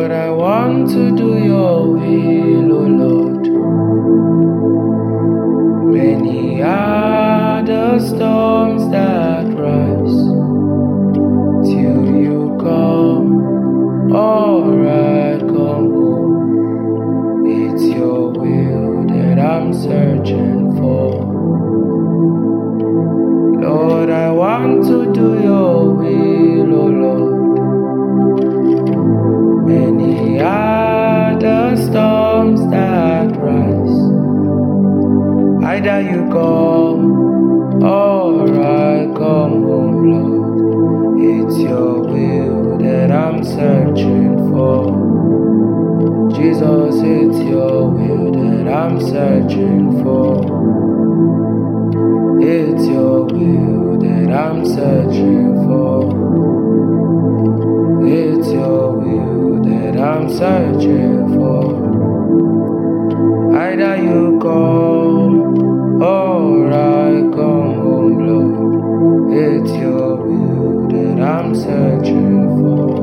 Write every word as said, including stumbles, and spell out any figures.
Lord, I want to do your will, oh Lord. Many are the storms that rise till you come. Alright, come home. It's your will that I'm searching for. Lord, I want to do your will, oh Lord. Many are the storms that rise. Either you come, alright, come home, Lord. It's your will that I'm searching for. Jesus, it's your will that I'm searching for. It's your will that I'm searching for. It's your will that I'm searching for. Either you come, alright, come home, Lord. It's your will that I'm searching for.